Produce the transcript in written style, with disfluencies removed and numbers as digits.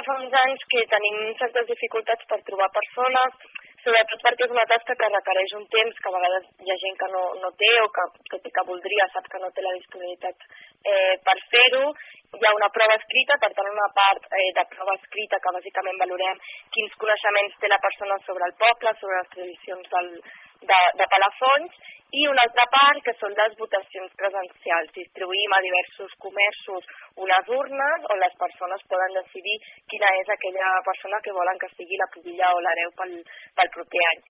ja fa uns anys que tenim certes dificultats per trobar persones, sobretot perquè és una tasca que requereix un temps que a vegades hi ha gent que no té o que, tot i que voldria, sap que no té la disponibilitat per fer-ho. Hi ha una prova escrita, per tant una part de prova escrita que bàsicament valorem quins coneixements té la persona sobre el poble, sobre les tradicions de Palafolls, i una altra part que són les votacions presencials. Distribuïm a diversos comerços unes urnes on les persones poden decidir quina és aquella persona que volen que sigui la pubilla o l'hereu pel proper any.